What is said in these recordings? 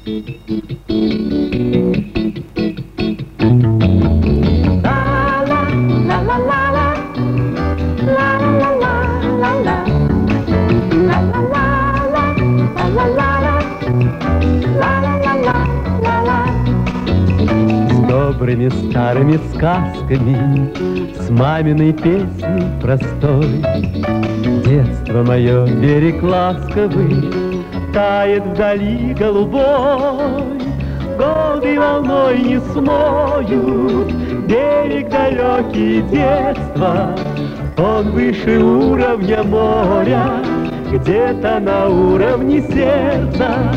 Добрыми старыми сказками, с маминой песней простой. Детство мое, берег ласковый, тает вдали голубой. Годы волной не смоют берег далекий детства. Он выше уровня моря, где-то на уровне сердца.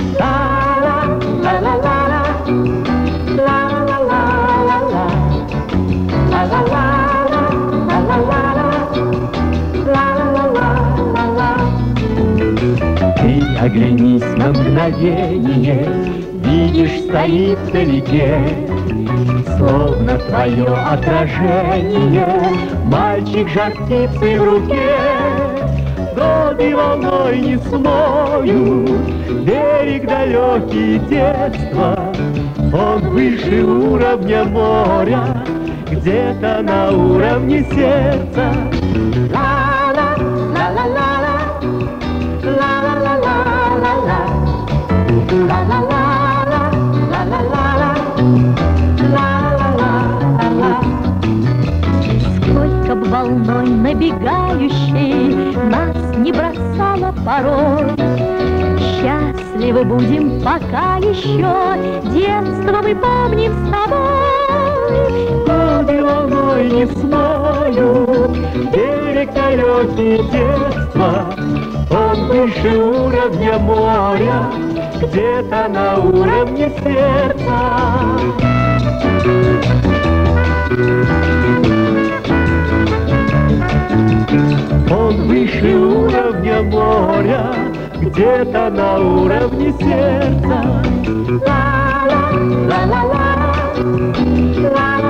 Ты оглянись на мгновение, видишь, стоит вдалеке, словно твое отражение, мальчик жар птицы в руке. Годы волной не смоют берег далекий детства. Он выше уровня моря, где-то на уровне сердца. Сколько б волной набегающей нас не бросала порой, счастливы будем пока еще, детство мы помним с тобой. Годы волной не смоют берег далекий детства. Он выше уровня моря, где-то на уровне сердца. Он выше уровня моря, где-то на уровне сердца. Ла-ла-ла-ла-ла, ла-ла.